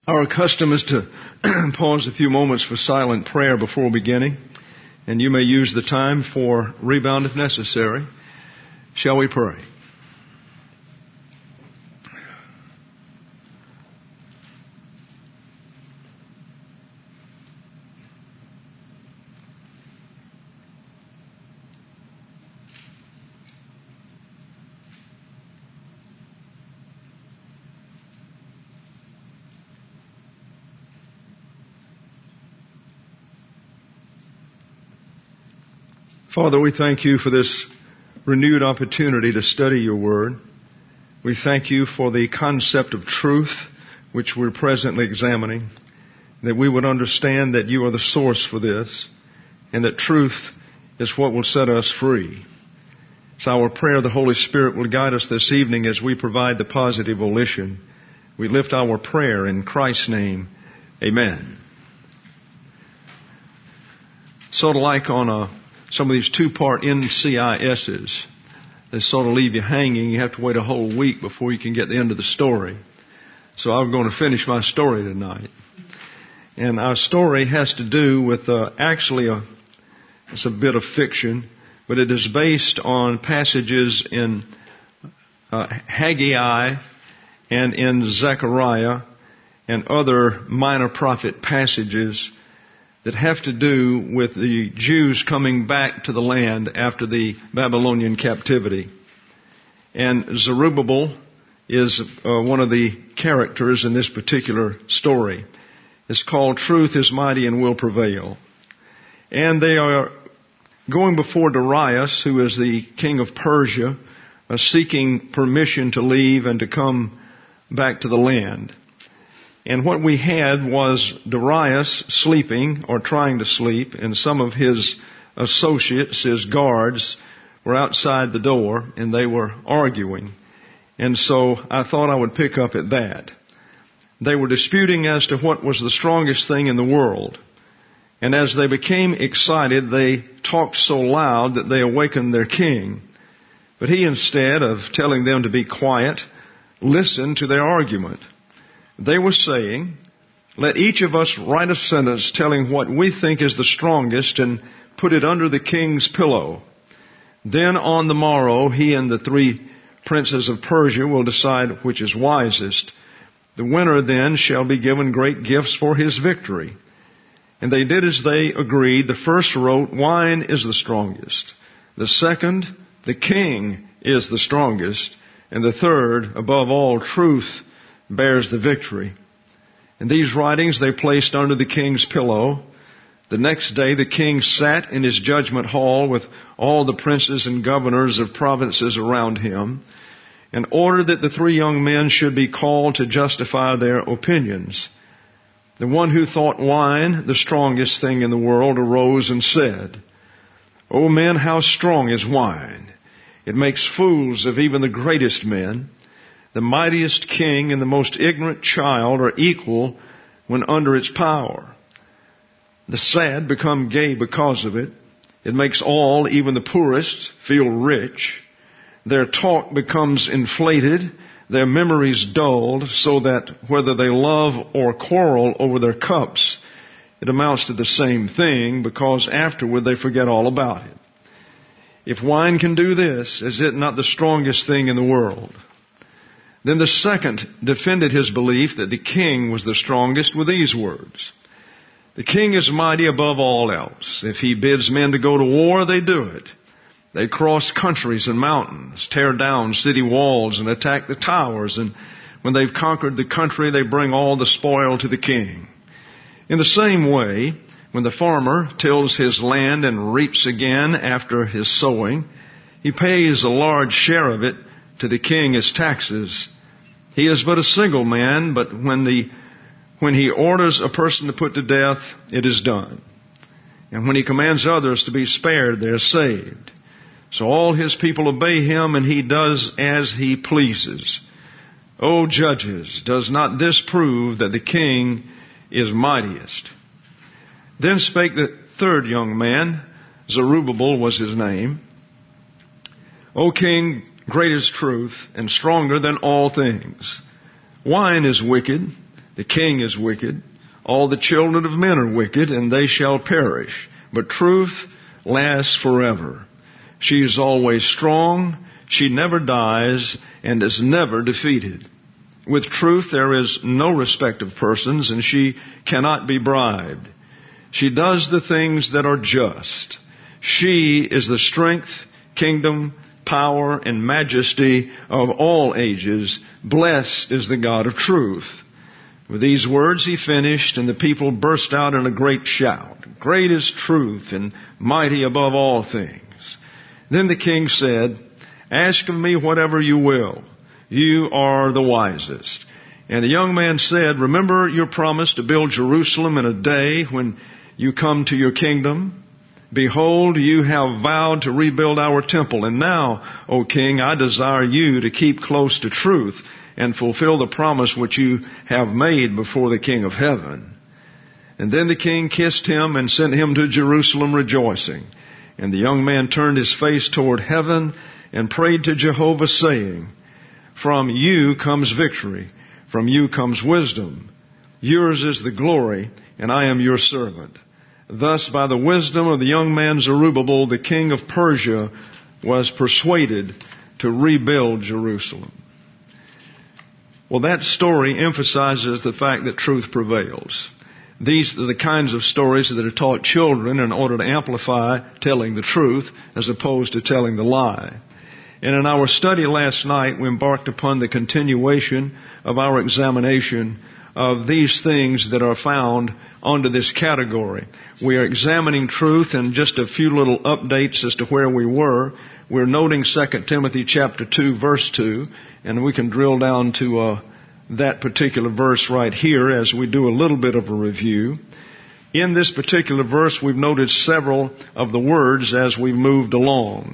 Our custom is to pause a few moments for silent prayer before beginning, and you may use the time for rebound if necessary. Shall we pray? Father, we thank you for this renewed opportunity to study your word. We thank you for the concept of truth, which we're presently examining, that we would understand that you are the source for this, and that truth is what will set us free. It's our prayer the Holy Spirit will guide us this evening as we provide the positive volition. We lift our prayer in Christ's name. Amen. Sort of like on some of these two-part NCISs, they sort of leave you hanging. You have to wait a whole week before you can get the end of the story. So I'm going to finish my story tonight. And our story has to do with it's a bit of fiction, but it is based on passages in Haggai and in Zechariah and other minor prophet passages that have to do with the Jews coming back to the land after the Babylonian captivity. And Zerubbabel is one of the characters in this particular story. It's called Truth is Mighty and Will Prevail. And they are going before Darius, who is the king of Persia, seeking permission to leave and to come back to the land. And what we had was Darius sleeping or trying to sleep, and some of his associates, his guards, were outside the door and they were arguing. And so I thought I would pick up at that. They were disputing as to what was the strongest thing in the world. And as they became excited, they talked so loud that they awakened their king. But he, instead of telling them to be quiet, listened to their argument. They were saying, let each of us write a sentence telling what we think is the strongest and put it under the king's pillow. Then on the morrow, he and the 3 princes of Persia will decide which is wisest. The winner then shall be given great gifts for his victory. And they did as they agreed. The first wrote, wine is the strongest. The second, the king is the strongest. And the third, above all, truth bears the victory. And these writings they placed under the king's pillow. The next day the king sat in his judgment hall with all the princes and governors of provinces around him, and ordered that the 3 young men should be called to justify their opinions. The one who thought wine the strongest thing in the world arose and said, O men, how strong is wine! It makes fools of even the greatest men. The mightiest king and the most ignorant child are equal when under its power. The sad become gay because of it. It makes all, even the poorest, feel rich. Their talk becomes inflated, their memories dulled, so that whether they love or quarrel over their cups, it amounts to the same thing, because afterward they forget all about it. If wine can do this, is it not the strongest thing in the world? Then the second defended his belief that the king was the strongest with these words. The king is mighty above all else. If he bids men to go to war, they do it. They cross countries and mountains, tear down city walls, and attack the towers. And when they've conquered the country, they bring all the spoil to the king. In the same way, when the farmer tills his land and reaps again after his sowing, he pays a large share of it to the king as taxes. He is but a single man, but when he orders a person to put to death, it is done. And when he commands others to be spared, they are saved. So all his people obey him, and he does as he pleases. O judges, does not this prove that the king is mightiest? Then spake the 3rd young man, Zerubbabel was his name. O king, great is truth, and stronger than all things. Wine is wicked. The king is wicked. All the children of men are wicked, and they shall perish. But truth lasts forever. She is always strong. She never dies and is never defeated. With truth there is no respect of persons, and she cannot be bribed. She does the things that are just. She is the strength, kingdom, power, and majesty of all ages. Blessed is the God of truth. With these words he finished, and the people burst out in a great shout. Great is truth, and mighty above all things. Then the king said, Ask of me whatever you will. You are the wisest. And the young man said, Remember your promise to build Jerusalem in a day when you come to your kingdom. Behold, you have vowed to rebuild our temple. And now, O king, I desire you to keep close to truth and fulfill the promise which you have made before the King of heaven. And then the king kissed him and sent him to Jerusalem rejoicing. And the young man turned his face toward heaven and prayed to Jehovah, saying, From you comes victory. From you comes wisdom. Yours is the glory, and I am your servant. Thus, by the wisdom of the young man Zerubbabel, the king of Persia was persuaded to rebuild Jerusalem. Well, that story emphasizes the fact that truth prevails. These are the kinds of stories that are taught children in order to amplify telling the truth as opposed to telling the lie. And in our study last night, we embarked upon the continuation of our examination of these things that are found under this category. We are examining truth, and just a few little updates as to where we were. We're noting 2 Timothy chapter 2, verse 2, and we can drill down to that particular verse right here as we do a little bit of a review. In this particular verse, we've noted several of the words as we've moved along.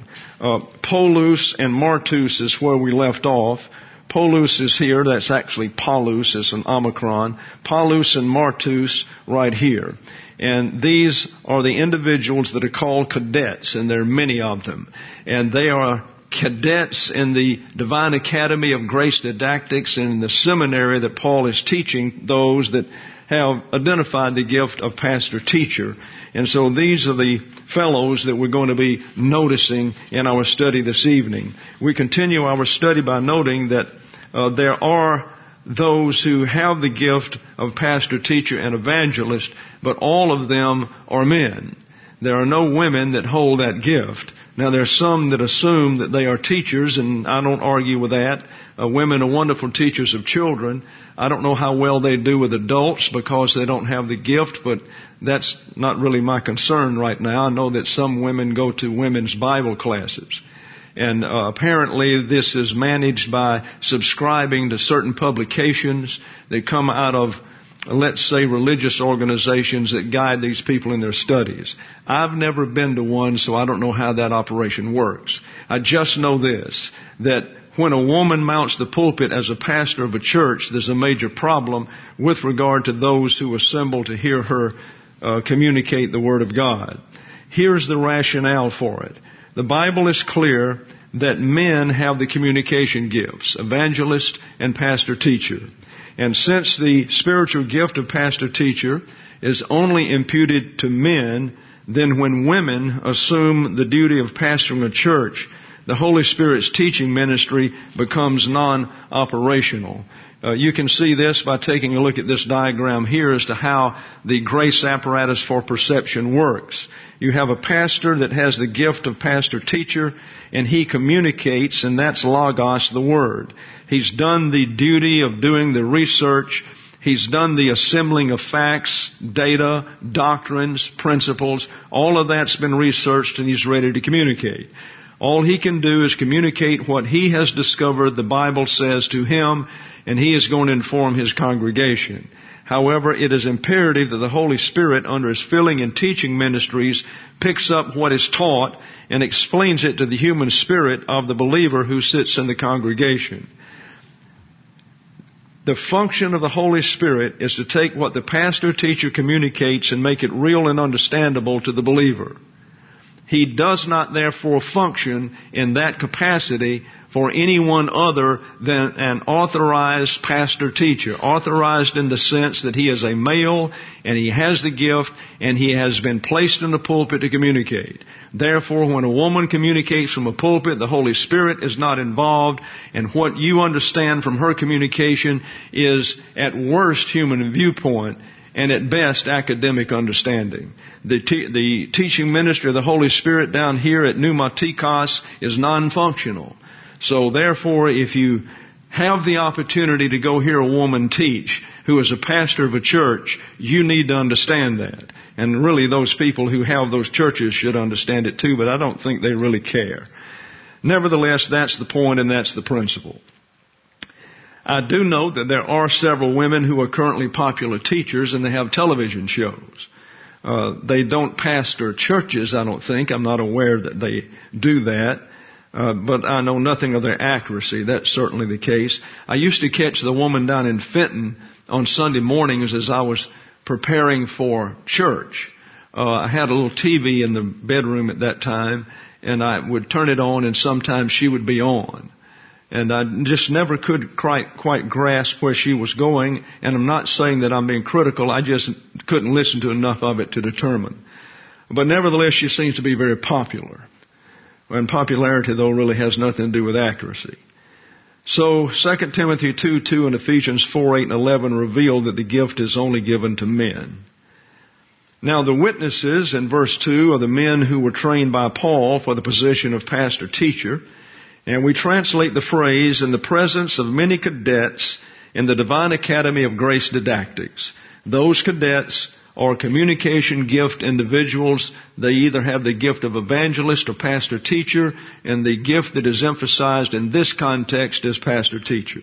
Polus and Martus is where we left off. Polus is here. That's actually Paulus. It's an omicron. Paulus and Martus right here. And these are the individuals that are called cadets, and there are many of them. And they are cadets in the Divine Academy of Grace Didactics and in the seminary that Paul is teaching those that have identified the gift of pastor-teacher. And so these are the fellows that we're going to be noticing in our study this evening. We continue our study by noting that there are those who have the gift of pastor, teacher, and evangelist, but all of them are men. There are no women that hold that gift. Now, there are some that assume that they are teachers, and I don't argue with that. Women are wonderful teachers of children. I don't know how well they do with adults because they don't have the gift, but that's not really my concern right now. I know that some women go to women's Bible classes. And apparently this is managed by subscribing to certain publications that come out of, let's say, religious organizations that guide these people in their studies. I've never been to one, so I don't know how that operation works. I just know this, that when a woman mounts the pulpit as a pastor of a church, there's a major problem with regard to those who assemble to hear her communicate the Word of God. Here's the rationale for it. The Bible is clear that men have the communication gifts, evangelist and pastor-teacher. And since the spiritual gift of pastor-teacher is only imputed to men, then when women assume the duty of pastoring a church, the Holy Spirit's teaching ministry becomes non-operational. You can see this by taking a look at this diagram here as to how the grace apparatus for perception works. You have a pastor that has the gift of pastor-teacher, and he communicates, and that's logos, the word. He's done the duty of doing the research. He's done the assembling of facts, data, doctrines, principles. All of that's been researched, and he's ready to communicate. All he can do is communicate what he has discovered the Bible says to him, and he is going to inform his congregation. However, it is imperative that the Holy Spirit, under His filling and teaching ministries, picks up what is taught and explains it to the human spirit of the believer who sits in the congregation. The function of the Holy Spirit is to take what the pastor-teacher communicates and make it real and understandable to the believer. He does not therefore function in that capacity for anyone other than an authorized pastor-teacher. Authorized in the sense that he is a male and he has the gift and he has been placed in the pulpit to communicate. Therefore, when a woman communicates from a pulpit, the Holy Spirit is not involved, and what you understand from her communication is at worst human viewpoint and at best academic understanding. The teaching ministry of the Holy Spirit down here at Pneumatikos is non-functional. So therefore, if you have the opportunity to go hear a woman teach who is a pastor of a church, you need to understand that. And really those people who have those churches should understand it too, but I don't think they really care. Nevertheless, that's the point and that's the principle. I do know that there are several women who are currently popular teachers and they have television shows. They don't pastor churches, I don't think. I'm not aware that they do that. But I know nothing of their accuracy. That's certainly the case. I used to catch the woman down in Fenton on Sunday mornings as I was preparing for church. I had a little TV in the bedroom at that time, and I would turn it on, and sometimes she would be on. And I just never could quite grasp where she was going. And I'm not saying that I'm being critical. I just couldn't listen to enough of it to determine. But nevertheless, she seems to be very popular. And popularity, though, really has nothing to do with accuracy. So 2 Timothy 2:2 and Ephesians 4:8 and 11 reveal that the gift is only given to men. Now the witnesses in verse 2 are the men who were trained by Paul for the position of pastor-teacher. And we translate the phrase, in the presence of many cadets in the Divine Academy of Grace Didactics. Those cadets are communication gift individuals. They either have the gift of evangelist or pastor-teacher, and the gift that is emphasized in this context is pastor-teacher.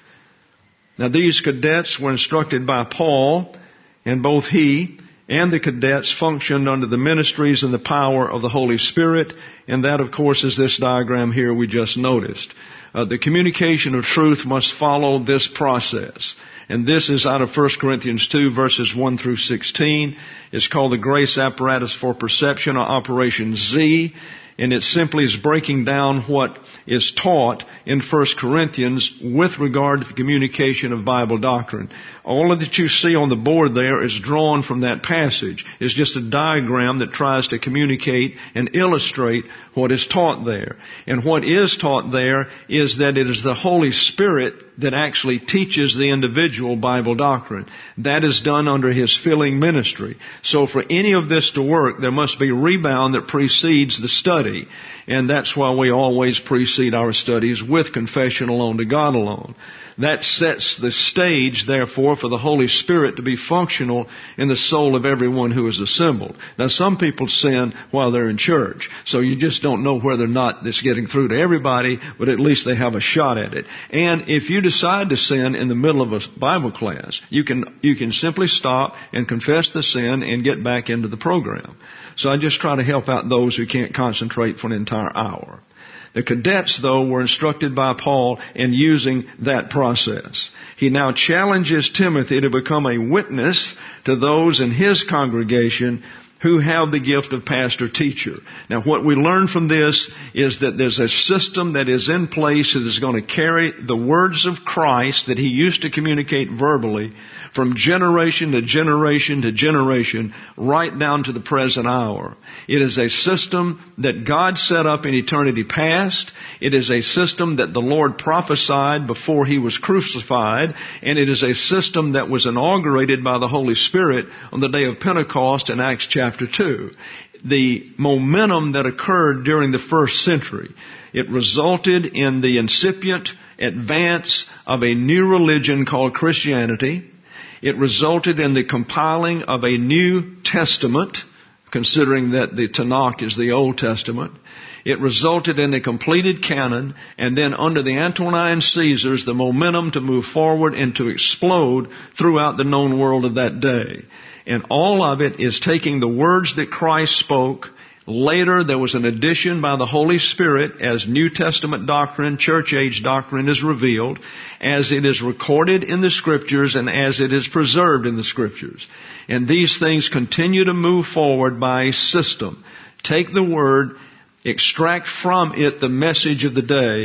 Now these cadets were instructed by Paul, and both he and the cadets functioned under the ministries and the power of the Holy Spirit, and that, of course, is this diagram here we just noticed. The communication of truth must follow this process. And this is out of 1 Corinthians 2, verses 1 through 16. It's called the Grace Apparatus for Perception, or Operation Z. And it simply is breaking down what is taught in 1 Corinthians with regard to the communication of Bible doctrine. All of that you see on the board there is drawn from that passage. It's just a diagram that tries to communicate and illustrate what is taught there. And what is taught there is that it is the Holy Spirit that actually teaches the individual Bible doctrine. That is done under His filling ministry. So for any of this to work, there must be rebound that precedes the study. And that's why we always precede our studies with confession alone to God alone. That sets the stage, therefore, for the Holy Spirit to be functional in the soul of everyone who is assembled. Now, some people sin while they're in church, so you just don't know whether or not it's getting through to everybody, but at least they have a shot at it. And if you decide to sin in the middle of a Bible class, you can simply stop and confess the sin and get back into the program. So I just try to help out those who can't concentrate for an entire hour. The cadets, though, were instructed by Paul in using that process. He now challenges Timothy to become a witness to those in his congregation who have the gift of pastor-teacher. Now, what we learn from this is that there's a system that is in place that is going to carry the words of Christ that He used to communicate verbally from generation to generation to generation, right down to the present hour. It is a system that God set up in eternity past. It is a system that the Lord prophesied before He was crucified. And it is a system that was inaugurated by the Holy Spirit on the day of Pentecost in Acts chapter 2. The momentum that occurred during the first century, it resulted in the incipient advance of a new religion called Christianity. It resulted in the compiling of a New Testament, considering that the Tanakh is the Old Testament. It resulted in a completed canon, and then under the Antonine Caesars, the momentum to move forward and to explode throughout the known world of that day. And all of it is taking the words that Christ spoke. Later, there was an addition by the Holy Spirit as New Testament doctrine, church age doctrine is revealed, as it is recorded in the Scriptures and as it is preserved in the Scriptures. And these things continue to move forward by a system. Take the Word, extract from it the message of the day,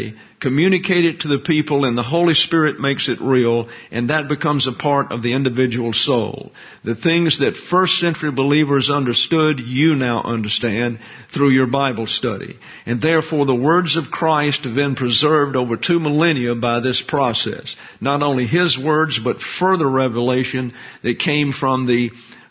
communicate it to the people, and the Holy Spirit makes it real, and that becomes a part of the individual soul. The things that first century believers understood, you now understand through your Bible study. And therefore the words of Christ have been preserved over 2 millennia by this process. Not only His words, but further revelation that came from the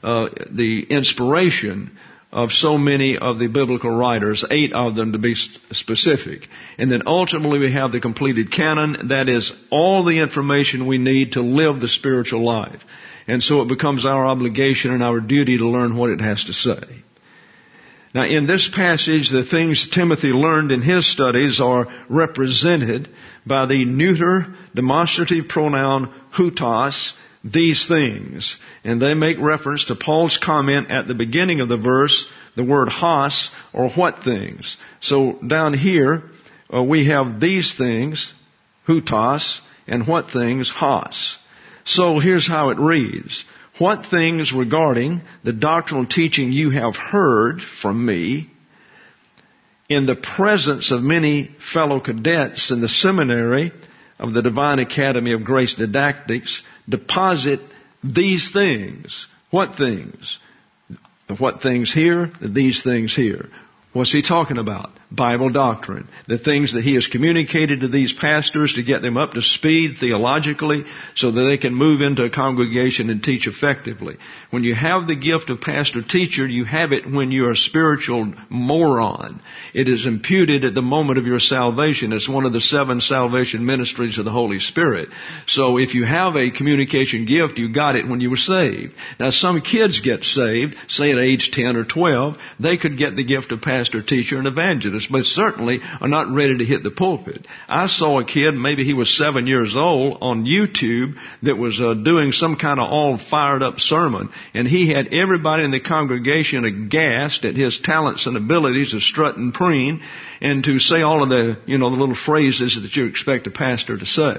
inspiration of so many of the biblical writers, 8 of them to be specific. And then ultimately we have the completed canon. That is all the information we need to live the spiritual life. And so it becomes our obligation and our duty to learn what it has to say. Now in this passage, the things Timothy learned in his studies are represented by the neuter demonstrative pronoun hutos, these things. And they make reference to Paul's comment at the beginning of the verse, the word hos, or what things. So down here, we have these things, hutos, and what things, hos. So here's how it reads. What things regarding the doctrinal teaching you have heard from me in the presence of many fellow cadets in the seminary of the Divine Academy of Grace Didactics, deposit these things. What things? What things here? These things here. What's he talking about? Bible doctrine. The things that he has communicated to these pastors to get them up to speed theologically so that they can move into a congregation and teach effectively. When you have the gift of pastor-teacher, you have it when you're a spiritual moron. It is imputed at the moment of your salvation. It's one of the 7 salvation ministries of the Holy Spirit. So if you have a communication gift, you got it when you were saved. Now some kids get saved, say at age 10 or 12, they could get the gift of pastor, teacher, and evangelist, but certainly are not ready to hit the pulpit. I saw a kid, maybe he was 7 years old, on YouTube that was doing some kind of all fired up sermon, and he had everybody in the congregation aghast at his talents and abilities to strut and preen and to say all of the, the little phrases that you expect a pastor to say.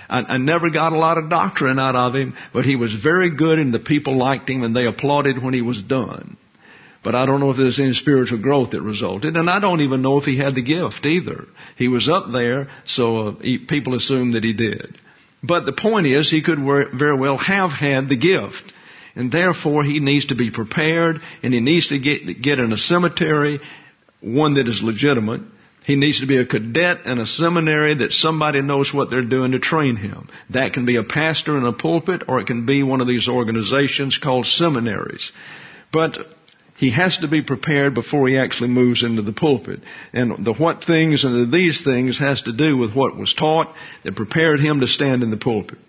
I never got a lot of doctrine out of him, but he was very good and the people liked him and they applauded when he was done. But I don't know if there's any spiritual growth that resulted. And I don't even know if he had the gift either. He was up there, so people assumed that he did. But the point is, he could very well have had the gift. And therefore, he needs to be prepared, and he needs to get in a cemetery, one that is legitimate. He needs to be a cadet in a seminary that somebody knows what they're doing to train him. That can be a pastor in a pulpit, or it can be one of these organizations called seminaries. But he has to be prepared before he actually moves into the pulpit. And the what things and the these things has to do with what was taught that prepared him to stand in the pulpit.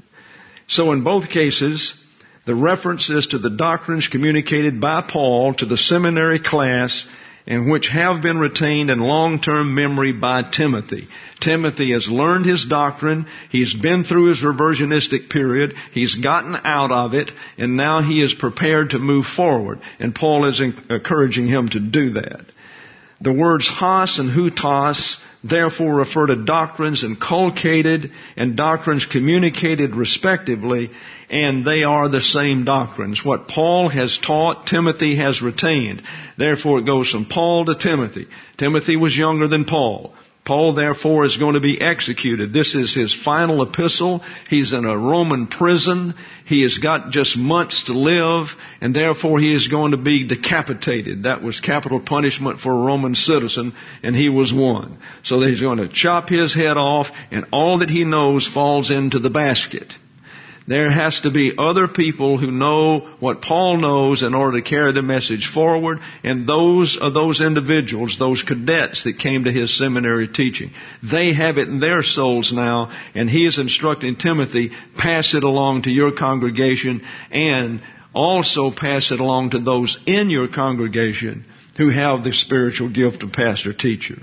So in both cases, the reference is to the doctrines communicated by Paul to the seminary class and which have been retained in long-term memory by Timothy. Timothy has learned his doctrine. He's been through his reversionistic period. He's gotten out of it, and now he is prepared to move forward. And Paul is encouraging him to do that. The words hos and hutos therefore refer to doctrines inculcated and doctrines communicated respectively, and they are the same doctrines. What Paul has taught, Timothy has retained. Therefore it goes from Paul to Timothy. Timothy was younger than Paul. Paul, therefore, is going to be executed. This is his final epistle. He's in a Roman prison. He has got just months to live, and therefore he is going to be decapitated. That was capital punishment for a Roman citizen, and he was one. So he's going to chop his head off, and all that he knows falls into the basket. There has to be other people who know what Paul knows in order to carry the message forward, and those are those individuals, those cadets that came to his seminary teaching. They have it in their souls now, and he is instructing Timothy, pass it along to your congregation, and also pass it along to those in your congregation who have the spiritual gift of pastor-teacher.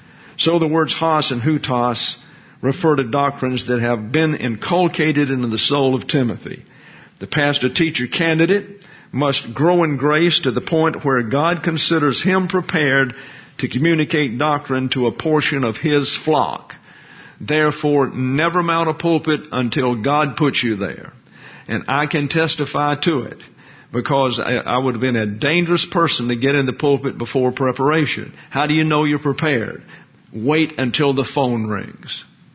So the words hos and hutos refer to doctrines that have been inculcated into the soul of Timothy. The pastor-teacher candidate must grow in grace to the point where God considers him prepared to communicate doctrine to a portion of his flock. Therefore, never mount a pulpit until God puts you there. And I can testify to it, because I would have been a dangerous person to get in the pulpit before preparation. How do you know you're prepared? Wait until the phone rings.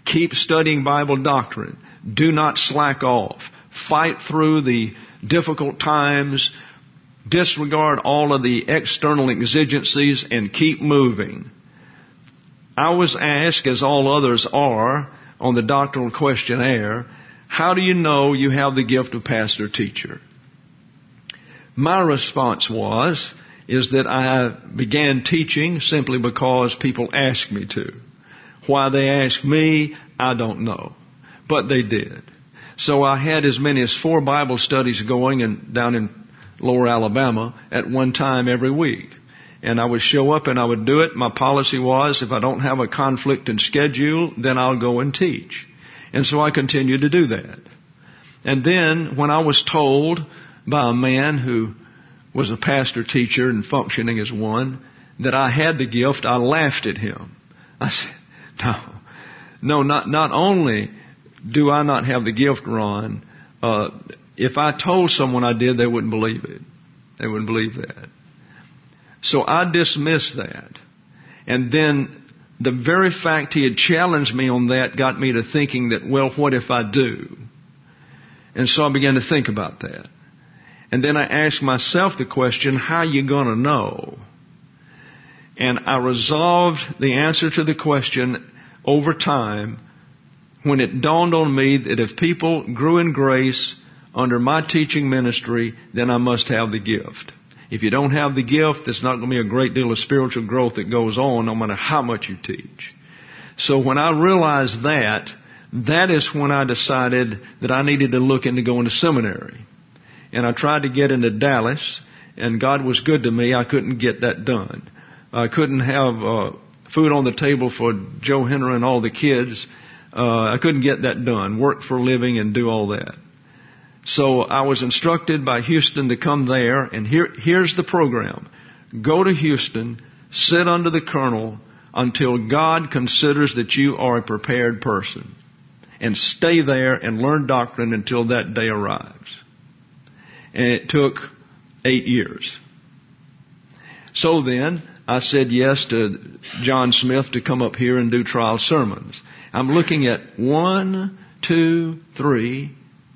Keep studying Bible doctrine. Do not slack off. Fight through the difficult times. Disregard all of the external exigencies and keep moving. I was asked, as all others are, on the doctrinal questionnaire, how do you know you have the gift of pastor-teacher? My response is that I began teaching simply because people asked me to. Why they asked me, I don't know. But they did. So I had as many as 4 Bible studies going down in Lower Alabama at one time every week. And I would show up and I would do it. My policy was, if I don't have a conflict in schedule, then I'll go and teach. And so I continued to do that. And then when I was told by a man who was a pastor teacher and functioning as one that I had the gift, I laughed at him. I said, no, not only do I not have the gift, Ron, if I told someone I did, they wouldn't believe it. They wouldn't believe that. So I dismissed that. And then the very fact he had challenged me on that got me to thinking that, well, what if I do? And so I began to think about that. And then I asked myself the question, how are you going to know? And I resolved the answer to the question over time when it dawned on me that if people grew in grace under my teaching ministry, then I must have the gift. If you don't have the gift, there's not going to be a great deal of spiritual growth that goes on no matter how much you teach. So when I realized that is when I decided that I needed to look into going to seminary. And I tried to get into Dallas, and God was good to me. I couldn't get that done. I couldn't have food on the table for Joe Henry and all the kids. I couldn't get that done, work for a living and do all that. So I was instructed by Houston to come there, and here's the program. Go to Houston, sit under the colonel until God considers that you are a prepared person, and stay there and learn doctrine until that day arrives. And it took 8 years. So then I said yes to John Smith to come up here and do trial sermons. I'm looking at 1, 2, 3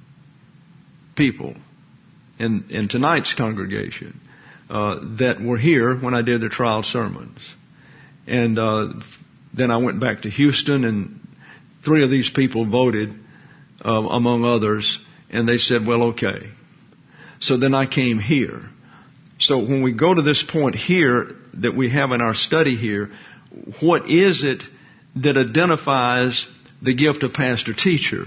people in tonight's congregation that were here when I did the trial sermons. And then I went back to Houston, and 3 of these people voted, among others, and they said, well, okay. So then I came here. So when we go to this point here that we have in our study here, what is it that identifies the gift of pastor-teacher?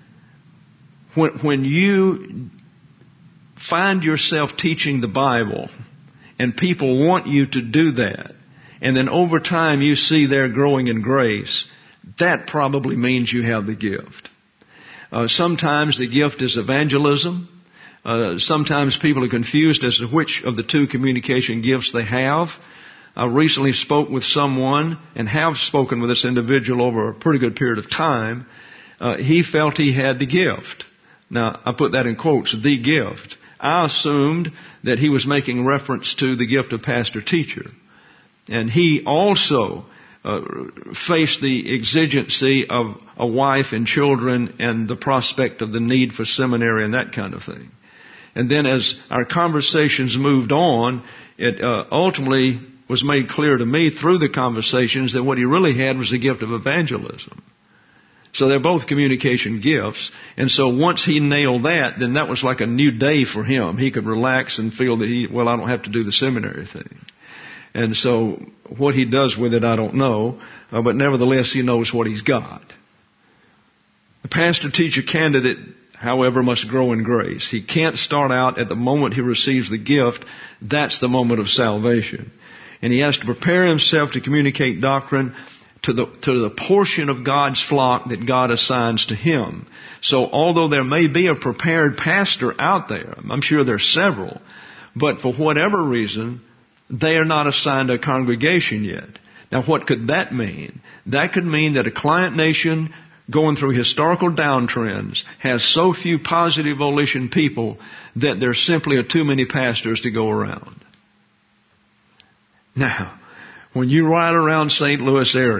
When you find yourself teaching the Bible and people want you to do that, and then over time you see they're growing in grace, that probably means you have the gift. Sometimes the gift is evangelism. Sometimes people are confused as to which of the 2 communication gifts they have. I recently spoke with someone and have spoken with this individual over a pretty good period of time. He felt he had the gift. Now, I put that in quotes, the gift. I assumed that he was making reference to the gift of pastor-teacher. And he also faced the exigency of a wife and children and the prospect of the need for seminary and that kind of thing. And then as our conversations moved on, it ultimately was made clear to me through the conversations that what he really had was the gift of evangelism. So they're both communication gifts. And so once he nailed that, then that was like a new day for him. He could relax and feel that I don't have to do the seminary thing. And so what he does with it, I don't know. But nevertheless, he knows what he's got. The pastor-teacher candidate, however, must grow in grace. He can't start out at the moment he receives the gift. That's the moment of salvation. And he has to prepare himself to communicate doctrine to the portion of God's flock that God assigns to him. So although there may be a prepared pastor out there, I'm sure there's several, but for whatever reason, they are not assigned a congregation yet. Now what could that mean? That could mean that a client nation going through historical downtrends has so few positive volition people that there simply are too many pastors to go around. Now, when you ride around St. Louis area,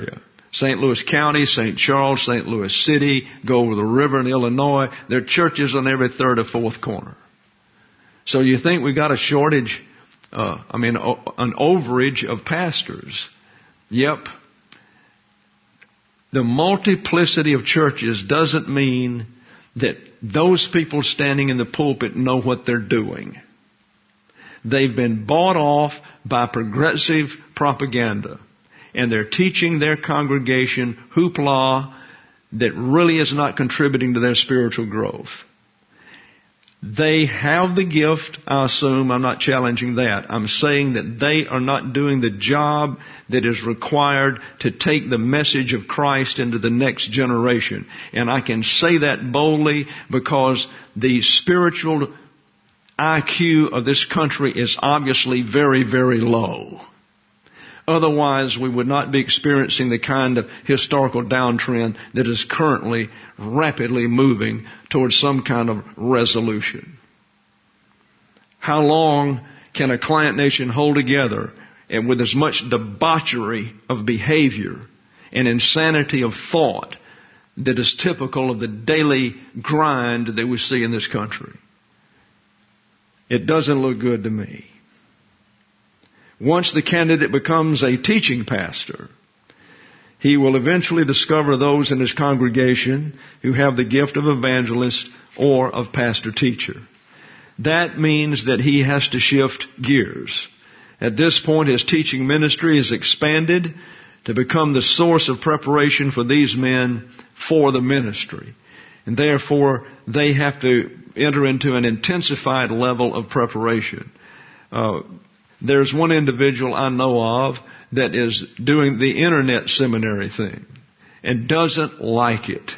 St. Louis County, St. Charles, St. Louis City, go over the river in Illinois. There are churches on every third or fourth corner. So you think we got a shortage, an overage of pastors. Yep. The multiplicity of churches doesn't mean that those people standing in the pulpit know what they're doing. They've been bought off by progressive propaganda, and they're teaching their congregation hoopla that really is not contributing to their spiritual growth. They have the gift, I assume. I'm not challenging that. I'm saying that they are not doing the job that is required to take the message of Christ into the next generation. And I can say that boldly because the spiritual IQ of this country is obviously very, very low. Otherwise, we would not be experiencing the kind of historical downtrend that is currently rapidly moving towards some kind of resolution. How long can a client nation hold together and with as much debauchery of behavior and insanity of thought that is typical of the daily grind that we see in this country? It doesn't look good to me. Once the candidate becomes a teaching pastor, he will eventually discover those in his congregation who have the gift of evangelist or of pastor-teacher. That means that he has to shift gears. At this point, his teaching ministry is expanded to become the source of preparation for these men for the ministry. And therefore, they have to enter into an intensified level of preparation. There's one individual I know of that is doing the internet seminary thing and doesn't like it.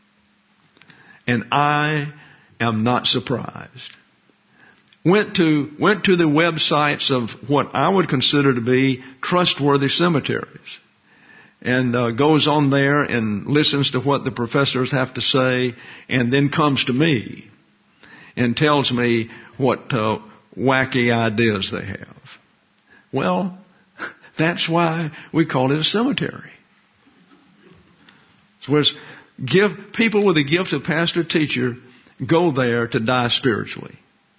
And I am not surprised. Went to the websites of what I would consider to be trustworthy cemeteries. And goes on there and listens to what the professors have to say, and then comes to me and tells me what wacky ideas they have. Well, that's why we call it a cemetery. Whereas people with the gift of pastor-teacher go there to die spiritually.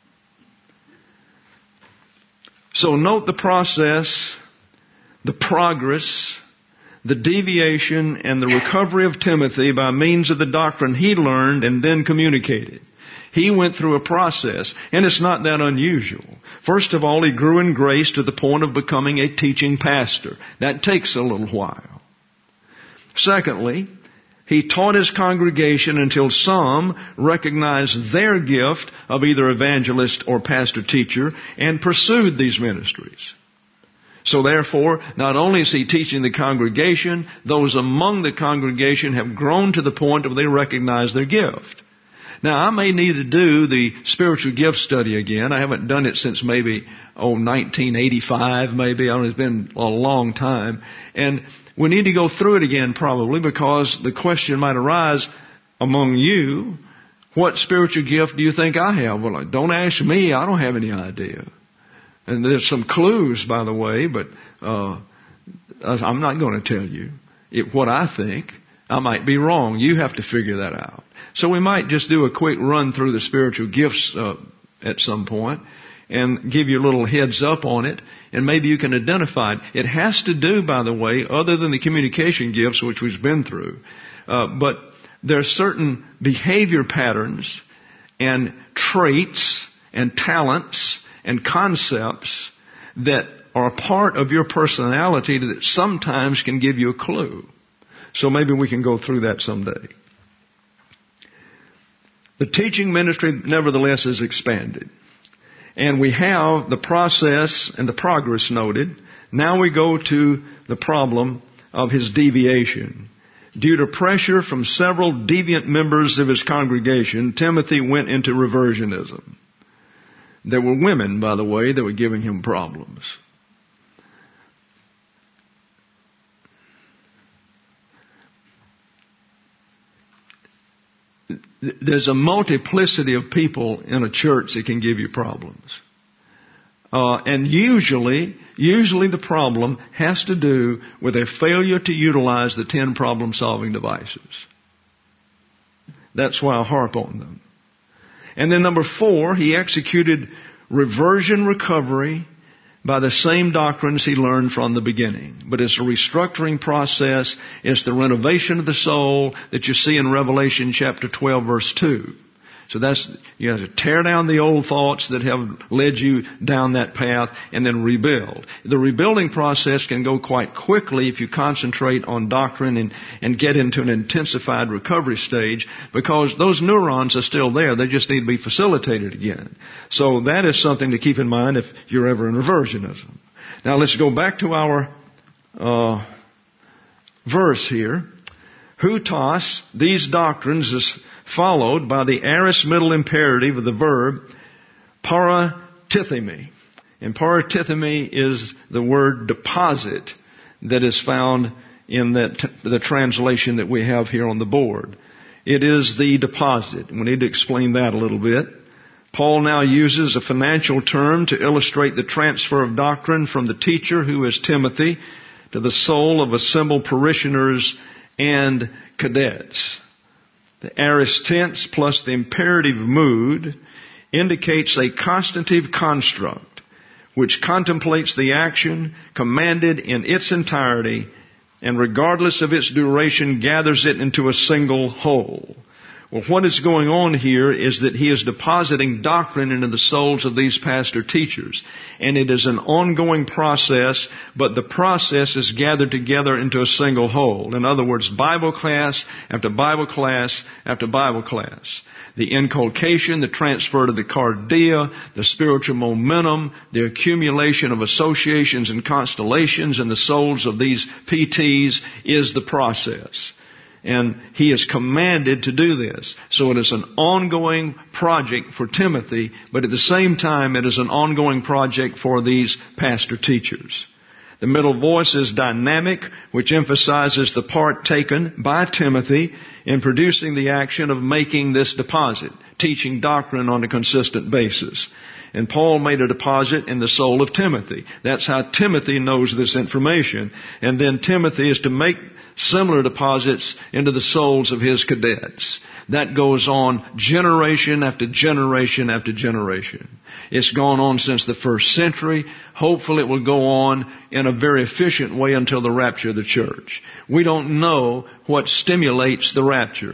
So note the process, the progress, the deviation, and the recovery of Timothy by means of the doctrine he learned and then communicated. He went through a process, and it's not that unusual. First of all, he grew in grace to the point of becoming a teaching pastor. That takes a little while. Secondly, he taught his congregation until some recognized their gift of either evangelist or pastor-teacher and pursued these ministries. So therefore, not only is he teaching the congregation, those among the congregation have grown to the point where they recognize their gift. Now, I may need to do the spiritual gift study again. I haven't done it since maybe, 1985 maybe. It's been a long time. And we need to go through it again probably because the question might arise among you, what spiritual gift do you think I have? Well, don't ask me. I don't have any idea. And there's some clues, by the way, but I'm not going to tell you what I think. I might be wrong. You have to figure that out. So we might just do a quick run through the spiritual gifts at some point and give you a little heads up on it, and maybe you can identify it. It has to do, by the way, other than the communication gifts, which we've been through, but there are certain behavior patterns and traits and talents and concepts that are a part of your personality that sometimes can give you a clue. So maybe we can go through that someday. The teaching ministry, nevertheless, is expanded. And we have the process and the progress noted. Now we go to the problem of his deviation. Due to pressure from several deviant members of his congregation, Timothy went into reversionism. There were women, by the way, that were giving him problems. There's a multiplicity of people in a church that can give you problems. And usually the problem has to do with a failure to utilize the 10 problem-solving devices. That's why I harp on them. And then number 4, he executed reversion recovery by the same doctrines he learned from the beginning. But it's a restructuring process. It's the renovation of the soul that you see in Revelation chapter 12, verse 2. So you have to tear down the old thoughts that have led you down that path and then rebuild. The rebuilding process can go quite quickly if you concentrate on doctrine and get into an intensified recovery stage, because those neurons are still there. They just need to be facilitated again. So that is something to keep in mind if you're ever in reversionism. Now let's go back to our verse here. Hutos, these doctrines, is followed by the aorist middle imperative of the verb paratithemi. And paratithemi is the word deposit that is found in the translation that we have here on the board. It is the deposit. We need to explain that a little bit. Paul now uses a financial term to illustrate the transfer of doctrine from the teacher, who is Timothy, to the soul of assembled parishioners and cadets. The aorist tense plus the imperative mood indicates a constantive construct which contemplates the action commanded in its entirety and, regardless of its duration, gathers it into a single whole. Well, what is going on here is that he is depositing doctrine into the souls of these pastor teachers. And it is an ongoing process, but the process is gathered together into a single whole. In other words, Bible class after Bible class after Bible class. The inculcation, the transfer to the cardia, the spiritual momentum, the accumulation of associations and constellations in the souls of these PTs is the process. And he is commanded to do this. So it is an ongoing project for Timothy, but at the same time it is an ongoing project for these pastor teachers. The middle voice is dynamic, which emphasizes the part taken by Timothy in producing the action of making this deposit, teaching doctrine on a consistent basis. And Paul made a deposit in the soul of Timothy. That's how Timothy knows this information. And then Timothy is to make similar deposits into the souls of his cadets. That goes on generation after generation after generation. It's gone on since the first century. Hopefully it will go on in a very efficient way until the rapture of the church. We don't know what stimulates the rapture.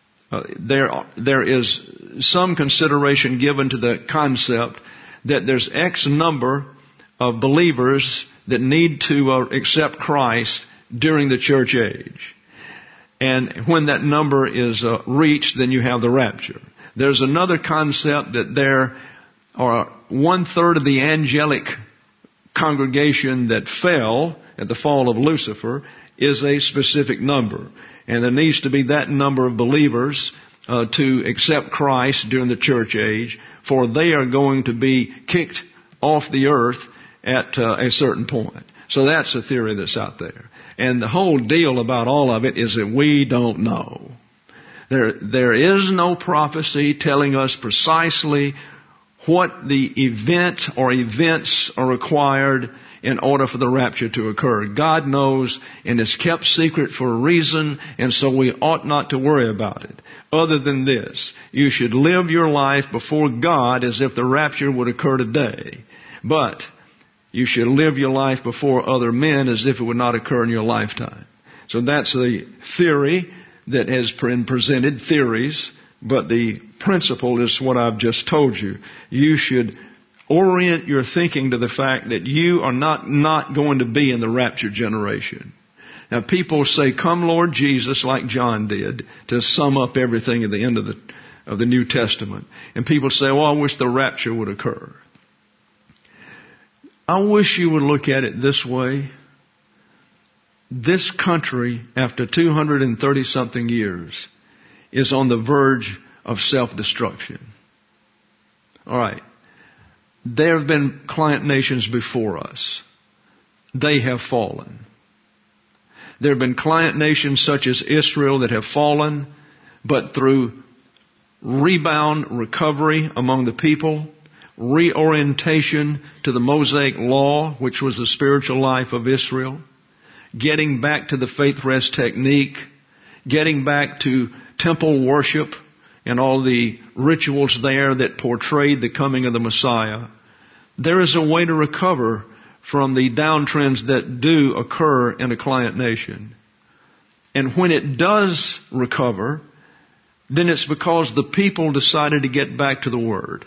There is some consideration given to the concept that there's X number of believers that need to accept Christ during the church age. And when that number is reached, then you have the rapture. There's another concept that there are 1/3 of the angelic congregation that fell at the fall of Lucifer is a specific number. And there needs to be that number of believers to accept Christ during the church age, for they are going to be kicked off the earth at a certain point. So that's a theory that's out there. And the whole deal about all of it is that we don't know. There is no prophecy telling us precisely what the event or events are required in order for the rapture to occur. God knows, and it's kept secret for a reason, and so we ought not to worry about it. Other than this, you should live your life before God as if the rapture would occur today. But you should live your life before other men as if it would not occur in your lifetime. So that's the theory that has been presented, theories, but the principle is what I've just told you. You should orient your thinking to the fact that you are not going to be in the rapture generation. Now people say, "Come Lord Jesus," like John did, to sum up everything at the end of the New Testament. And people say, "Well, I wish the rapture would occur." I wish you would look at it this way. This country, after 230 something years, is on the verge of self-destruction. All right. There have been client nations before us. They have fallen. There have been client nations such as Israel that have fallen, but through rebound recovery among the people, reorientation to the Mosaic law, which was the spiritual life of Israel, getting back to the faith rest technique, getting back to temple worship and all the rituals there that portrayed the coming of the Messiah. There is a way to recover from the downtrends that do occur in a client nation. And when it does recover, then it's because the people decided to get back to the Word.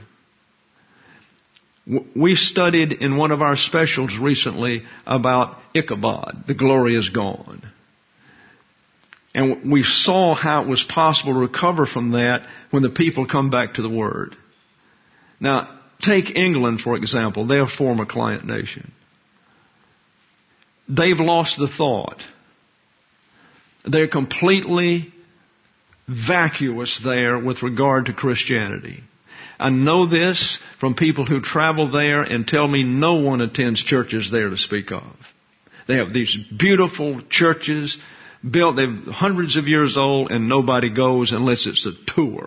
We studied in one of our specials recently about Ichabod, the glory is gone. And we saw how it was possible to recover from that when the people come back to the Word. Now, take England, for example. They're a former client nation. They've lost the thought. They're completely vacuous there with regard to Christianity. I know this from people who travel there and tell me no one attends churches there to speak of. They have these beautiful churches built, they're hundreds of years old, and nobody goes unless it's a tour.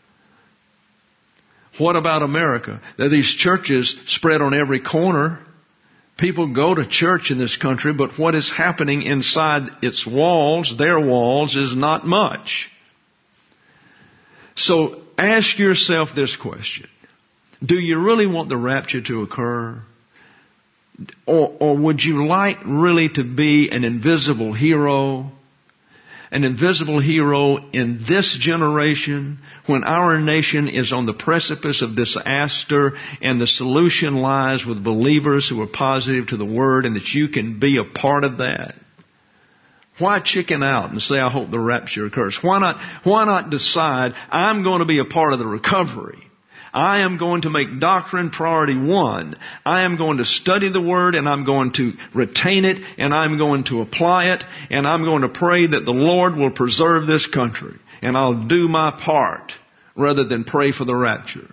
What about America? There are these churches spread on every corner. People go to church in this country, but what is happening inside its walls, their walls, is not much. So ask yourself this question. Do you really want the rapture to occur? Or would you like really to be an invisible hero? An invisible hero in this generation when our nation is on the precipice of disaster and the solution lies with believers who are positive to the Word and that you can be a part of that? Why chicken out and say, I hope the rapture occurs? Why not decide, I'm going to be a part of the recovery? I am going to make doctrine priority one. I am going to study the Word and I'm going to retain it and I'm going to apply it and I'm going to pray that the Lord will preserve this country. And I'll do my part rather than pray for the rapture.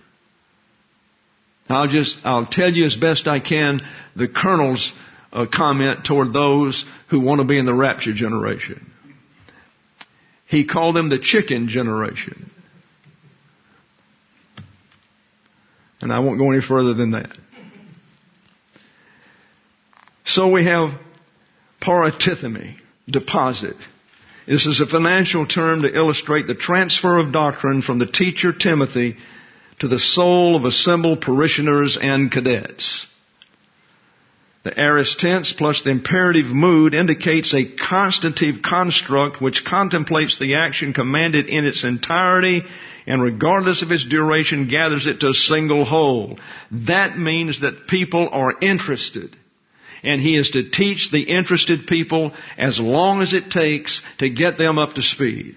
I'll tell you as best I can the Colonel's comment toward those who want to be in the rapture generation. He called them the chicken generation. And I won't go any further than that. So we have paratithemi, deposit. This is a financial term to illustrate the transfer of doctrine from the teacher Timothy to the soul of assembled parishioners and cadets. The aorist tense plus the imperative mood indicates a constative construct which contemplates the action commanded in its entirety and regardless of its duration gathers it to a single whole. That means that people are interested. And he is to teach the interested people as long as it takes to get them up to speed.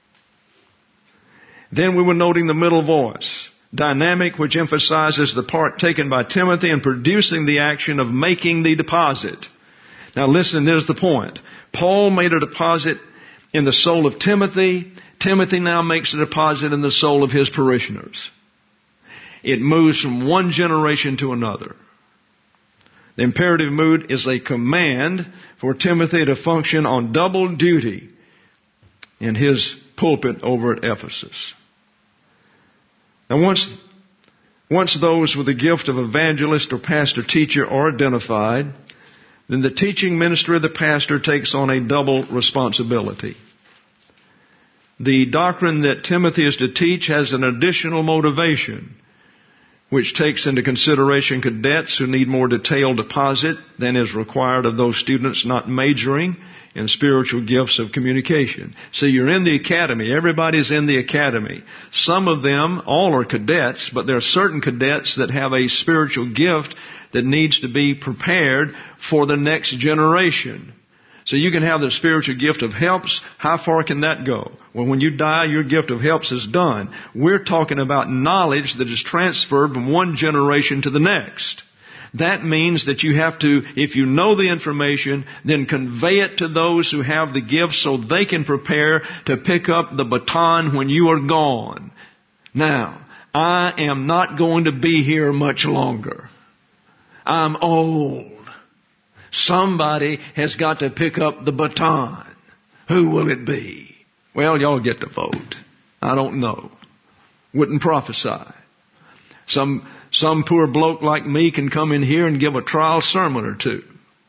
Then we were noting the middle voice. Dynamic, which emphasizes the part taken by Timothy in producing the action of making the deposit. Now listen, there's the point. Paul made a deposit in the soul of Timothy. Timothy now makes a deposit in the soul of his parishioners. It moves from one generation to another. The imperative mood is a command for Timothy to function on double duty in his pulpit over at Ephesus. Now once those with the gift of evangelist or pastor teacher are identified, then the teaching ministry of the pastor takes on a double responsibility. The doctrine that Timothy is to teach has an additional motivation, which takes into consideration cadets who need more detailed deposit than is required of those students not majoring in spiritual gifts of communication. So you're in the academy. Everybody's in the academy. Some of them, all are cadets, but there are certain cadets that have a spiritual gift that needs to be prepared for the next generation. So you can have the spiritual gift of helps. How far can that go? Well, when you die, your gift of helps is done. We're talking about knowledge that is transferred from one generation to the next. That means that you have to, if you know the information, then convey it to those who have the gift so they can prepare to pick up the baton when you are gone. Now, I am not going to be here much longer. I'm old. Somebody has got to pick up the baton. Who will it be? Well, y'all get to vote. I don't know. Wouldn't prophesy. Some Some poor bloke like me can come in here and give a trial sermon or two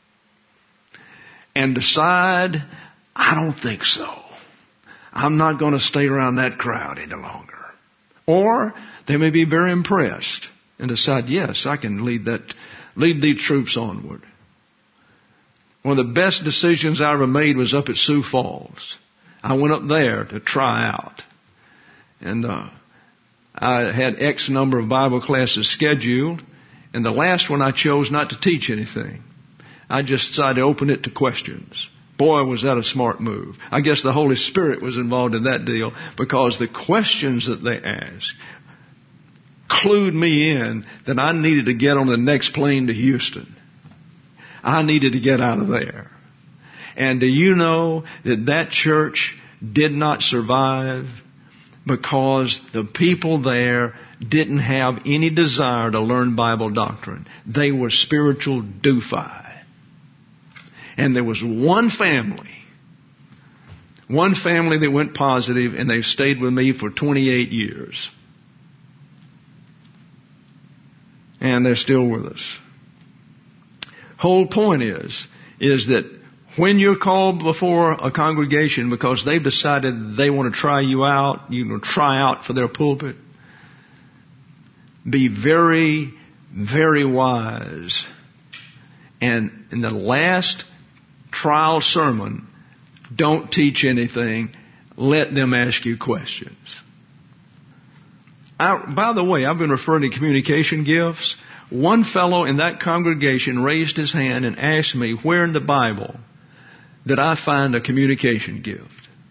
and decide, I don't think so. I'm not going to stay around that crowd any longer. Or they may be very impressed and decide, yes, I can lead these troops onward. One of the best decisions I ever made was up at Sioux Falls. I went up there to try out. And I had X number of Bible classes scheduled. And the last one I chose not to teach anything. I just decided to open it to questions. Boy, was that a smart move. I guess the Holy Spirit was involved in that deal, because the questions that they asked clued me in that I needed to get on the next plane to Houston. I needed to get out of there. And do you know that church did not survive because the people there didn't have any desire to learn Bible doctrine. They were spiritual doofi. And there was one family that went positive, and they've stayed with me for 28 years. And they're still with us. Whole point is that when you're called before a congregation because they've decided they want to try you out, you know, try out for their pulpit, be very, very wise. And in the last trial sermon, don't teach anything. Let them ask you questions. By the way, I've been referring to communication gifts. One fellow in that congregation raised his hand and asked me where in the Bible did I find a communication gift.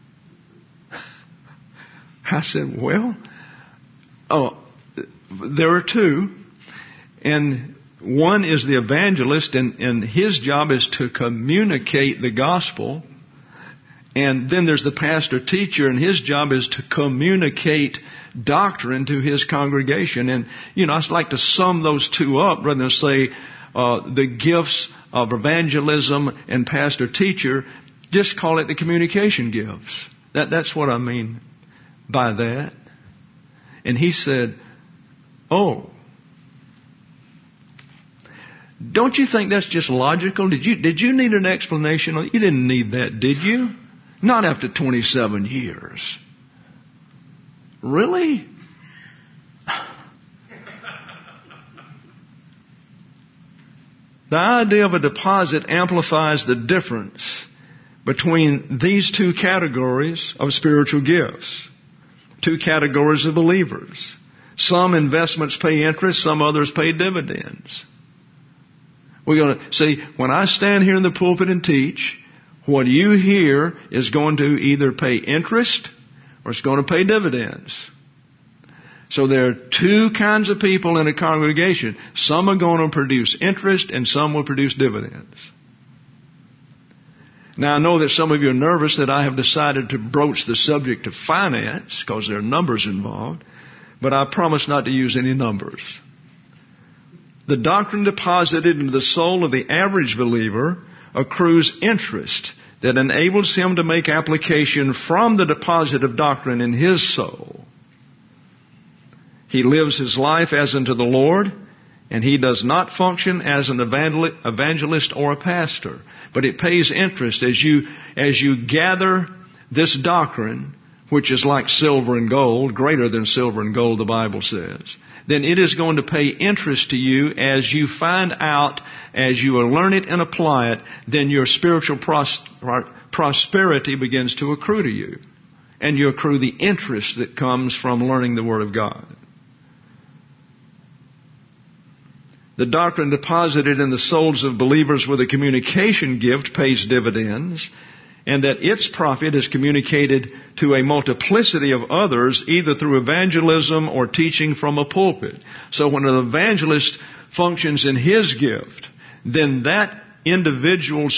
I said, well, there are two. And one is the evangelist, and his job is to communicate the gospel. And then there's the pastor teacher, and his job is to communicate doctrine to his congregation. And, you know, I like to sum those two up rather than say the gifts of evangelism and pastor teacher. Just call it the communication gifts. That's what I mean by that. And he said, oh, don't you think that's just logical? Did you need an explanation? You didn't need that, did you? Not after 27 years. Really? The idea of a deposit amplifies the difference between these two categories of spiritual gifts. Two categories of believers. Some investments pay interest, some others pay dividends. We're going to see, when I stand here in the pulpit and teach, what you hear is going to either pay interest or it's going to pay dividends. So there are two kinds of people in a congregation. Some are going to produce interest and some will produce dividends. Now I know that some of you are nervous that I have decided to broach the subject of finance because there are numbers involved, but I promise not to use any numbers. The doctrine deposited into the soul of the average believer accrues interest that enables him to make application from the deposit of doctrine in his soul. He lives his life as unto the Lord, and he does not function as an evangelist or a pastor. But it pays interest as you gather this doctrine, which is like silver and gold, greater than silver and gold, the Bible says. Then it is going to pay interest to you as you find out, as you learn it and apply it, then your spiritual prosperity begins to accrue to you. And you accrue the interest that comes from learning the Word of God. The doctrine deposited in the souls of believers with a communication gift pays dividends, and that its profit is communicated to a multiplicity of others, either through evangelism or teaching from a pulpit. So when an evangelist functions in his gift, then that individual's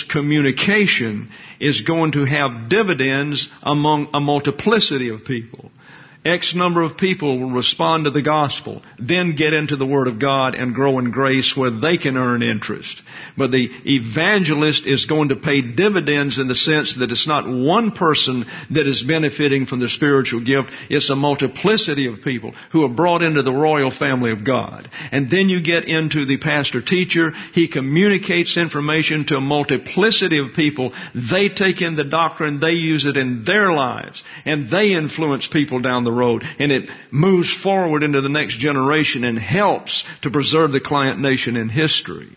communication is going to have dividends among a multiplicity of people. X number of people will respond to the gospel, then get into the Word of God and grow in grace where they can earn interest. But the evangelist is going to pay dividends in the sense that it's not one person that is benefiting from the spiritual gift. It's a multiplicity of people who are brought into the royal family of God. And then you get into the pastor-teacher. He communicates information to a multiplicity of people. They take in the doctrine. They use it in their lives. And they influence people down the road, and it moves forward into the next generation and helps to preserve the client nation in history.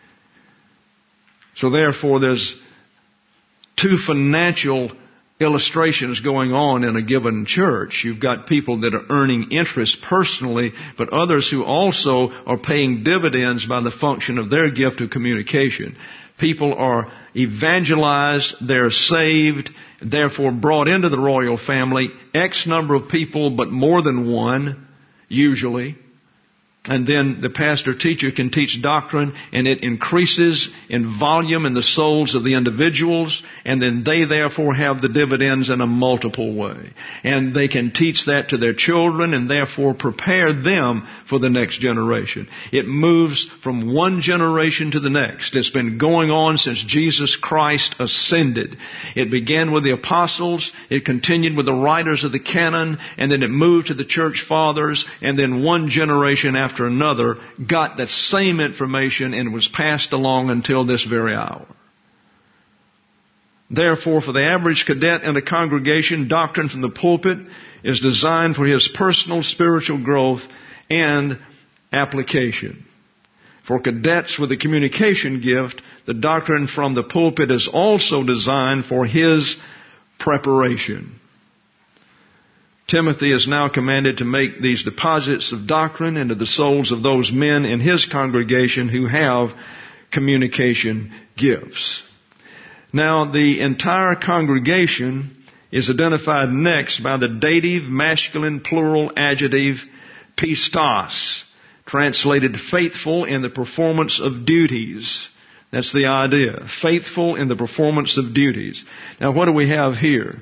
So therefore, there's two financial illustrations going on in a given church. You've got people that are earning interest personally, but others who also are paying dividends by the function of their gift of communication. People are evangelized, they're saved, therefore brought into the royal family, X number of people, but more than one, usually. And then the pastor-teacher can teach doctrine, and it increases in volume in the souls of the individuals, and then they therefore have the dividends in a multiple way. And they can teach that to their children, and therefore prepare them for the next generation. It moves from one generation to the next. It's been going on since Jesus Christ ascended. It began with the apostles, it continued with the writers of the canon, and then it moved to the church fathers, and then one generation after another got that same information and was passed along until this very hour. Therefore, for the average cadet in a congregation, doctrine from the pulpit is designed for his personal spiritual growth and application. For cadets with the communication gift, the doctrine from the pulpit is also designed for his preparation. Timothy is now commanded to make these deposits of doctrine into the souls of those men in his congregation who have communication gifts. Now, the entire congregation is identified next by the dative, masculine, plural adjective, pistos, translated faithful in the performance of duties. That's the idea. Faithful in the performance of duties. Now, what do we have here?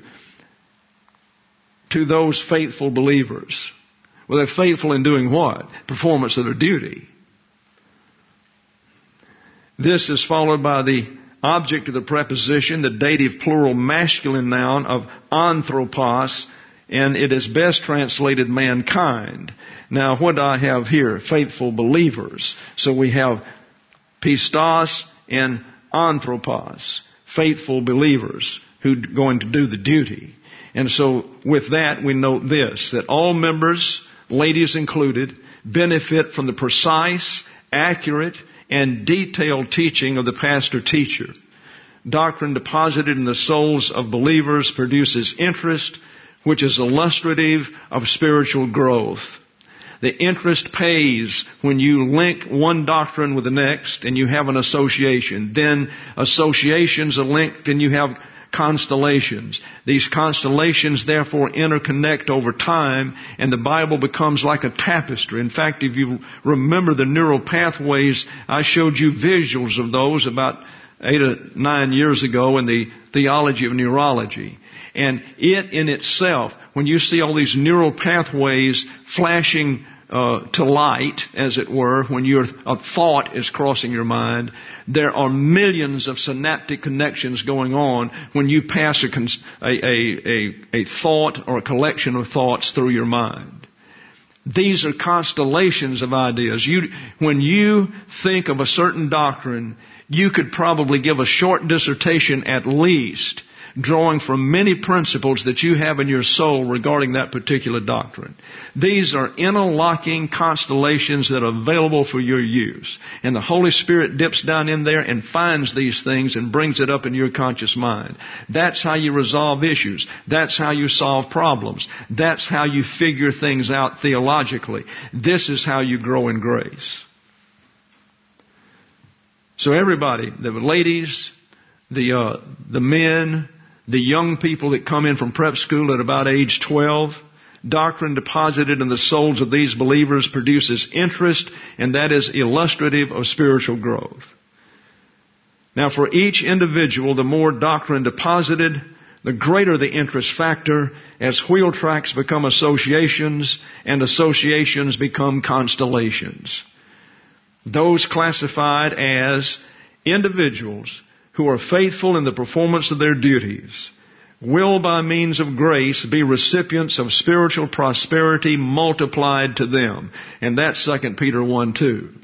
To those faithful believers. Well, they're faithful in doing what? Performance of their duty. This is followed by the object of the preposition, the dative plural masculine noun of anthropos, and it is best translated mankind. Now, what do I have here? Faithful believers. So we have pistos and anthropos, faithful believers who are going to do the duty. And so with that, we note this, that all members, ladies included, benefit from the precise, accurate, and detailed teaching of the pastor-teacher. Doctrine deposited in the souls of believers produces interest, which is illustrative of spiritual growth. The interest pays when you link one doctrine with the next and you have an association. Then associations are linked and you have constellations. These constellations therefore interconnect over time, and the Bible becomes like a tapestry. In fact, if you remember the neural pathways, I showed you visuals of those about 8 or 9 years ago in the theology of neurology. And it in itself, when you see all these neural pathways flashing to light, as it were, when a thought is crossing your mind, there are millions of synaptic connections going on when you pass a thought or a collection of thoughts through your mind. These are constellations of ideas. When you think of a certain doctrine, you could probably give a short dissertation at least, drawing from many principles that you have in your soul regarding that particular doctrine. These are interlocking constellations that are available for your use. And the Holy Spirit dips down in there and finds these things and brings it up in your conscious mind. That's how you resolve issues. That's how you solve problems. That's how you figure things out theologically. This is how you grow in grace. So everybody, the ladies, the men, the young people that come in from prep school at about age 12, doctrine deposited in the souls of these believers produces interest, and that is illustrative of spiritual growth. Now, for each individual, the more doctrine deposited, the greater the interest factor as wheel tracks become associations and associations become constellations. Those classified as individuals who are faithful in the performance of their duties will by means of grace be recipients of spiritual prosperity multiplied to them. And that's 2 Peter 1:2.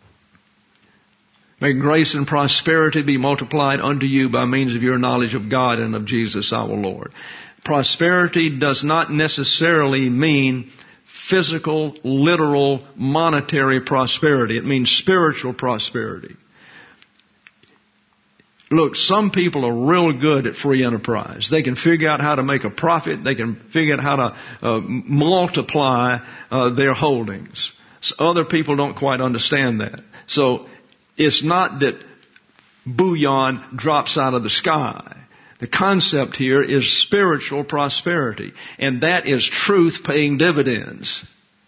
May grace and prosperity be multiplied unto you by means of your knowledge of God and of Jesus our Lord. Prosperity does not necessarily mean physical, literal, monetary prosperity. It means spiritual prosperity. Look, some people are real good at free enterprise. They can figure out how to make a profit. They can figure out how to multiply their holdings. So other people don't quite understand that. So it's not that bullion drops out of the sky. The concept here is spiritual prosperity, and that is truth paying dividends.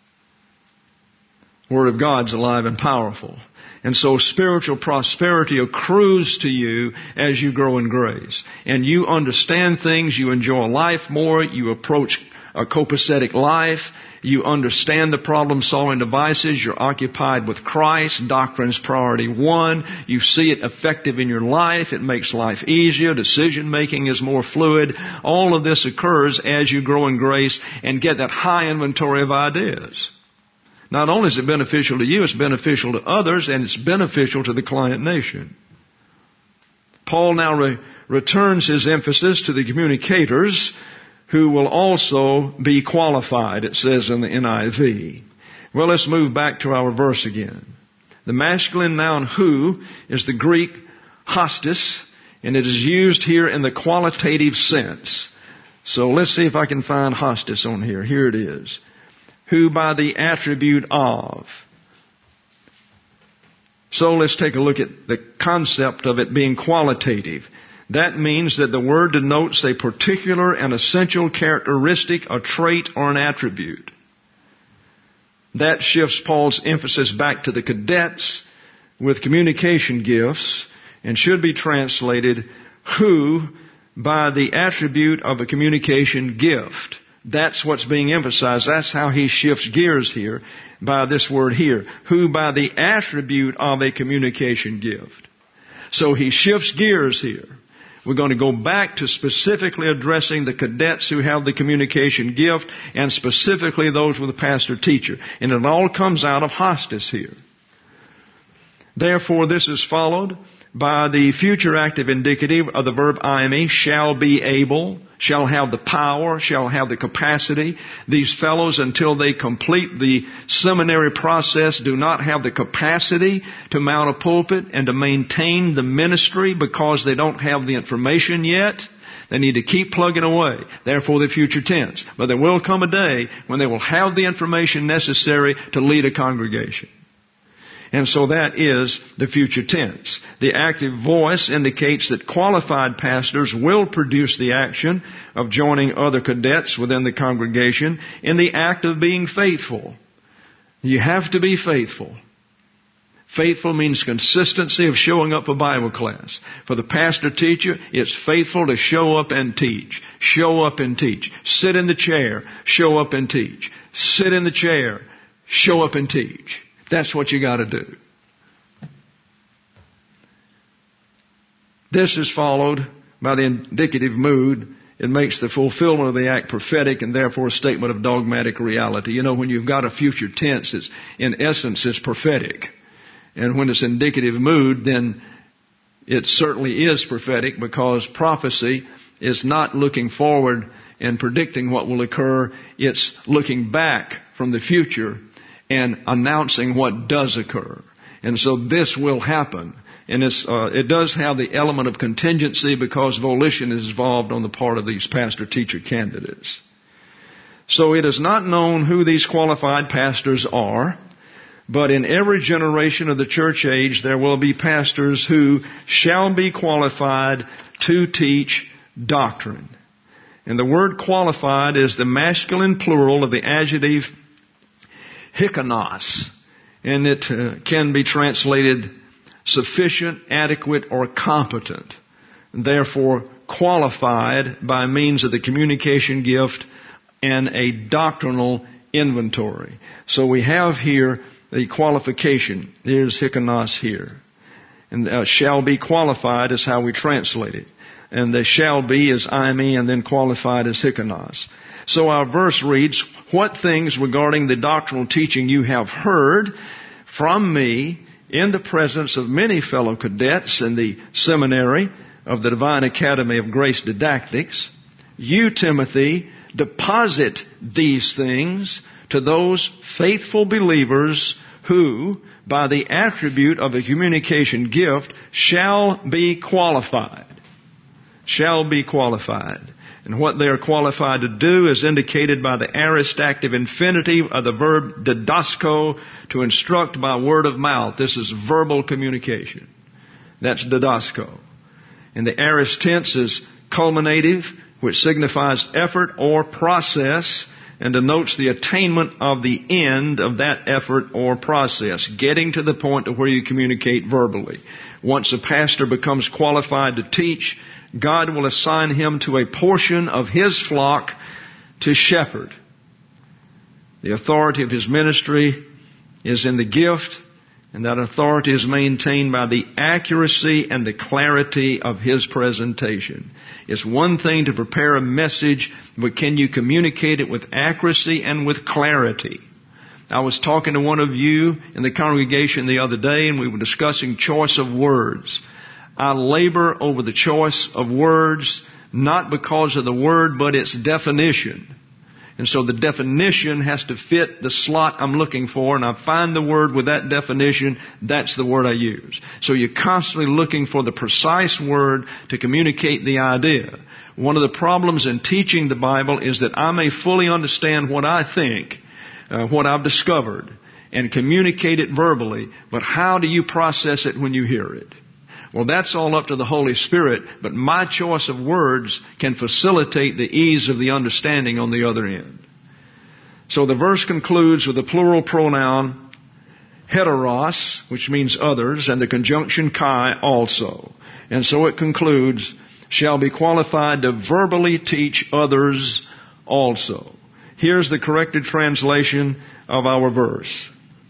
Word of God's alive and powerful. And so spiritual prosperity accrues to you as you grow in grace. And you understand things, you enjoy life more, you approach a copacetic life, you understand the problem-solving devices, you're occupied with Christ, doctrine's priority one, you see it effective in your life, it makes life easier, decision-making is more fluid. All of this occurs as you grow in grace and get that high inventory of ideas. Not only is it beneficial to you, it's beneficial to others, and it's beneficial to the client nation. Paul now returns his emphasis to the communicators who will also be qualified, it says in the NIV. Well, let's move back to our verse again. The masculine noun who is the Greek hostis, and it is used here in the qualitative sense. So let's see if I can find hostis on here. Here it is. Who by the attribute of. So let's take a look at the concept of it being qualitative. That means that the word denotes a particular and essential characteristic, a trait, or an attribute. That shifts Paul's emphasis back to the cadets with communication gifts and should be translated who by the attribute of a communication gift. That's what's being emphasized. That's how he shifts gears here by this word here. Who by the attribute of a communication gift. So he shifts gears here. We're going to go back to specifically addressing the cadets who have the communication gift and specifically those with the pastor-teacher. And it all comes out of hostis here. Therefore, this is followed by the future active indicative of the verb ime, shall be able, shall have the power, shall have the capacity. These fellows, until they complete the seminary process, do not have the capacity to mount a pulpit and to maintain the ministry because they don't have the information yet. They need to keep plugging away. Therefore, the future tense. But there will come a day when they will have the information necessary to lead a congregation. And so that is the future tense. The active voice indicates that qualified pastors will produce the action of joining other cadets within the congregation in the act of being faithful. You have to be faithful. Faithful means consistency of showing up for Bible class. For the pastor-teacher, it's faithful to show up and teach. Show up and teach. Sit in the chair, show up and teach. Sit in the chair, show up and teach. That's what you got to do. This is followed by the indicative mood. It makes the fulfillment of the act prophetic and therefore a statement of dogmatic reality. You know, when you've got a future tense, it's, in essence, it's prophetic. And when it's indicative mood, then it certainly is prophetic because prophecy is not looking forward and predicting what will occur. It's looking back from the future and announcing what does occur. And so this will happen. And it does have the element of contingency because volition is involved on the part of these pastor-teacher candidates. So it is not known who these qualified pastors are, but in every generation of the church age there will be pastors who shall be qualified to teach doctrine. And the word qualified is the masculine plural of the adjective hikanos, and it can be translated sufficient, adequate, or competent. therefore qualified by means of the communication gift and a doctrinal inventory. So we have here the qualification. Here's hikanos here. And shall be qualified is how we translate it. And the shall be is imi, and then qualified is hikanos. So our verse reads, what things regarding the doctrinal teaching you have heard from me in the presence of many fellow cadets in the seminary of the Divine Academy of Grace Didactics, you, Timothy, deposit these things to those faithful believers who, by the attribute of a communication gift, shall be qualified. Shall be qualified. And what they are qualified to do is indicated by the aorist active infinitive of the verb didasko, to instruct by word of mouth. This is verbal communication. That's didasko. And the aorist tense is culminative, which signifies effort or process and denotes the attainment of the end of that effort or process, getting to the point to where you communicate verbally. Once a pastor becomes qualified to teach, God will assign him to a portion of his flock to shepherd. The authority of his ministry is in the gift, and that authority is maintained by the accuracy and the clarity of his presentation. It's one thing to prepare a message, but can you communicate it with accuracy and with clarity? I was talking to one of you in the congregation the other day, and we were discussing choice of words. I labor over the choice of words, not because of the word, but its definition. And so the definition has to fit the slot I'm looking for, and I find the word with that definition, that's the word I use. So you're constantly looking for the precise word to communicate the idea. One of the problems in teaching the Bible is that I may fully understand what I think, what I've discovered, and communicate it verbally, but how do you process it when you hear it? Well, that's all up to the Holy Spirit, but my choice of words can facilitate the ease of the understanding on the other end. So the verse concludes with the plural pronoun heteros, which means others, and the conjunction kai also. And so it concludes, shall be qualified to verbally teach others also. Here's the corrected translation of our verse.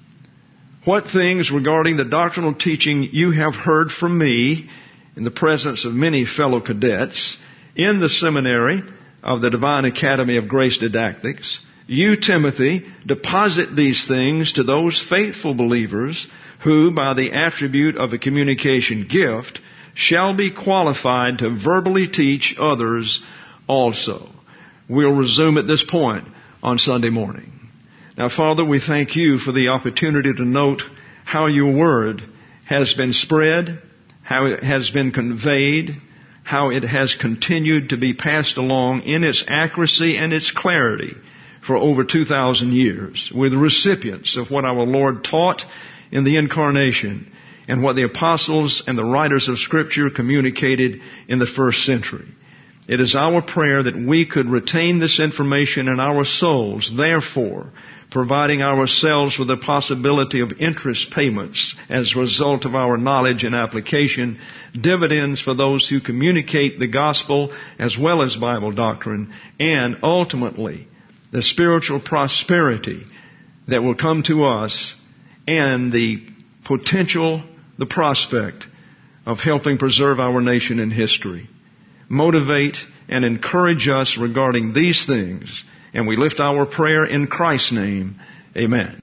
What things regarding the doctrinal teaching you have heard from me in the presence of many fellow cadets in the seminary of the Divine Academy of Grace Didactics, you, Timothy, deposit these things to those faithful believers who, by the attribute of a communication gift, shall be qualified to verbally teach others also. We'll resume at this point on Sunday morning. Now, Father, we thank you for the opportunity to note how your word has been spread, how it has been conveyed, how it has continued to be passed along in its accuracy and its clarity for over 2,000 years. We're the recipients of what our Lord taught in the incarnation and what the apostles and the writers of Scripture communicated in the first century. It is our prayer that we could retain this information in our souls, therefore providing ourselves with the possibility of interest payments as a result of our knowledge and application, dividends for those who communicate the gospel as well as Bible doctrine, and ultimately the spiritual prosperity that will come to us and the potential, the prospect of helping preserve our nation and history. Motivate and encourage us regarding these things. And we lift our prayer in Christ's name. Amen.